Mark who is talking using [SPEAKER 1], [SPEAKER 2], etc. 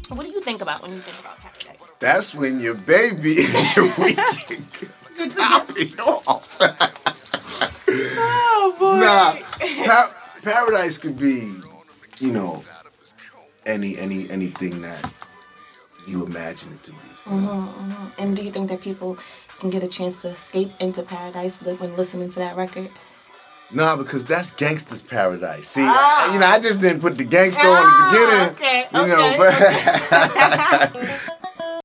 [SPEAKER 1] What do you think about when you think about Paradise?
[SPEAKER 2] That's when your baby and your weekend popping off.
[SPEAKER 1] Oh boy.
[SPEAKER 2] Nah, Paradise could be, you know, anything that you imagine it to be.
[SPEAKER 1] And do you think that people can get a chance to escape into Paradise when listening to that record?
[SPEAKER 2] Nah, because that's Gangsta's Paradise. See, I just didn't put the gangsta on the beginning.
[SPEAKER 1] Okay,
[SPEAKER 2] you know,
[SPEAKER 1] okay.